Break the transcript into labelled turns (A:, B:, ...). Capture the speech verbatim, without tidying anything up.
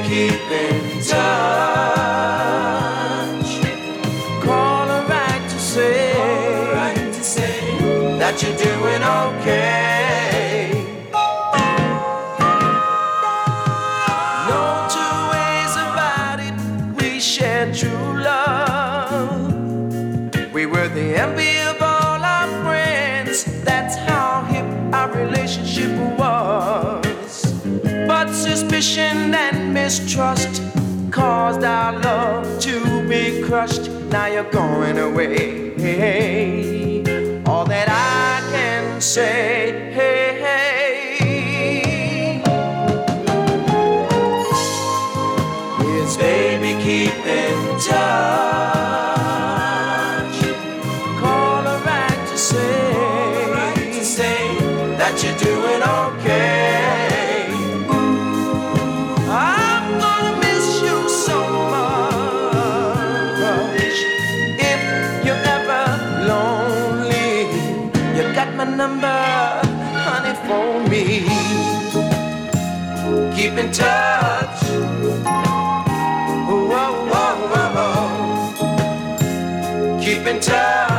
A: keep in touch. Call her right to say, right to say that you're doing okay. No two ways about it, we shared true love. We were the envy of all our friends. That's how hip our relationship was. But suspicion and mistrust caused our love to be crushed. Now you're going away. All that I can say, hey, hey, is baby, keep in touch. Call her right to say, right to say that you're doing okay. I'm gonna miss you so much. If you're ever lonely, you got my number, honey, phone me. Keep in touch. Whoa, whoa, whoa, whoa. Keep in touch.